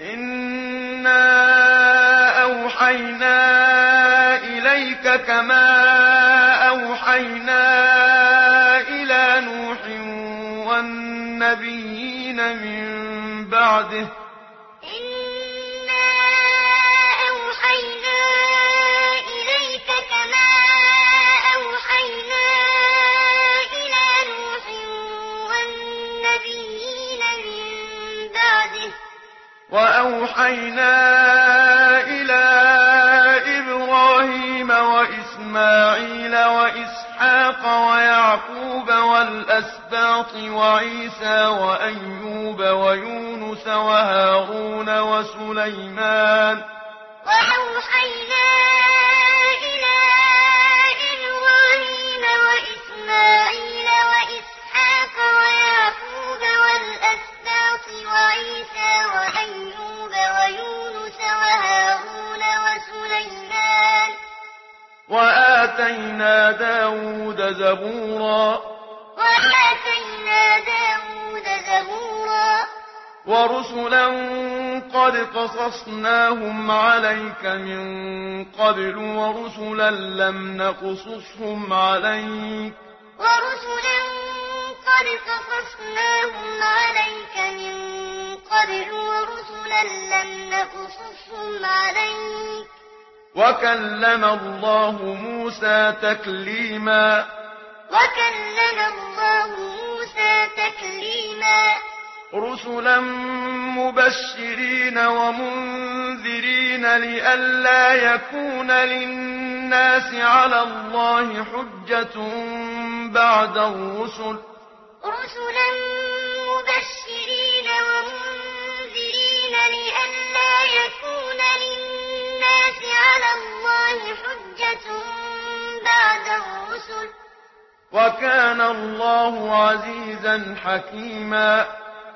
إنا أوحينا إليك كما أوحينا إلى نوح والنبيين من بعده إنا أوحينا إليك كما أوحينا إلى نوح والنبيين من بعده وأوحينا إلى إبراهيم وإسماعيل وإسحاق ويعقوب والأسباط وعيسى وأيوب ويونس وهارون وسليمان وأوحينا إلى إبراهيم وإسماعيل وإسحاق ويعقوب والأسباط وعيسى وأيوب ويونس وهارون وسليمان وآتينا داود زبورا ورسلا قد قصصناهم عليك من قبل ورسلا لم نقصصهم عليك وكلم الله موسى تكليما رسلا مبشرين ومنذرين لئلا يكون للناس على الله حجة بعد الرسل وكان الله عزيزا حكيما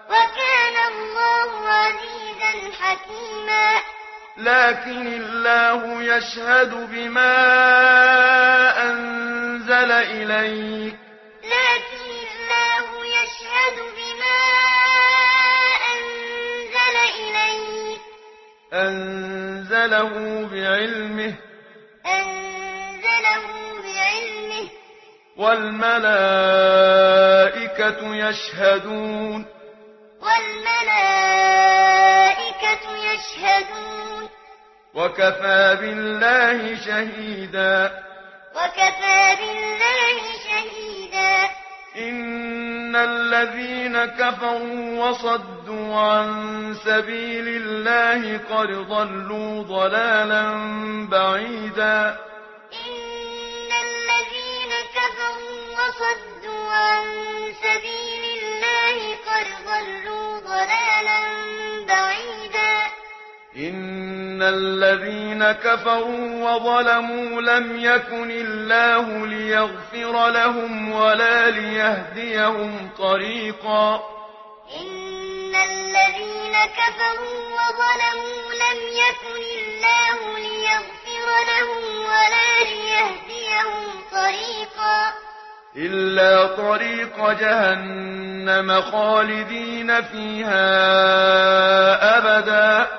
لكن الله يشهد بما أنزل إليك أنزله بعلمه والملائكة يشهدون وكفى بالله شهيدا إن الذين كفروا وصدوا عن سبيل الله قد ضلوا ضلالا بعيدا إن الذين كفروا وظلموا لم يكن الله ليغفر لهم ولا ليهديهم طريقا إلا طريق جهنم خالدين فيها أبدا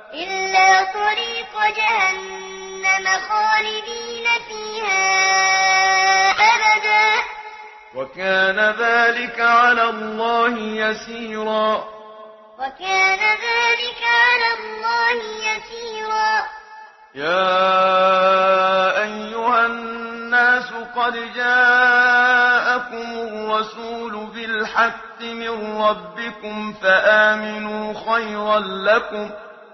وكان ذلك على الله يسيرا يا أيها الناس قد جاءكم الرسول بالحق من ربكم فآمنوا خيرا لكم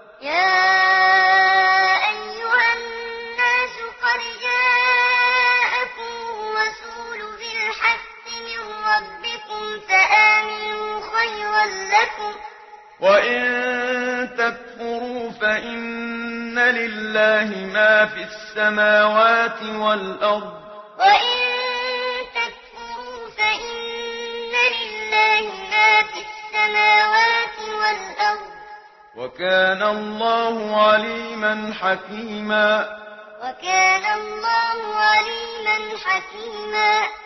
وإن تكفروا فإن لله ما في السماوات والأرض وكان الله عليما حكيما وكان الله عليما حكيما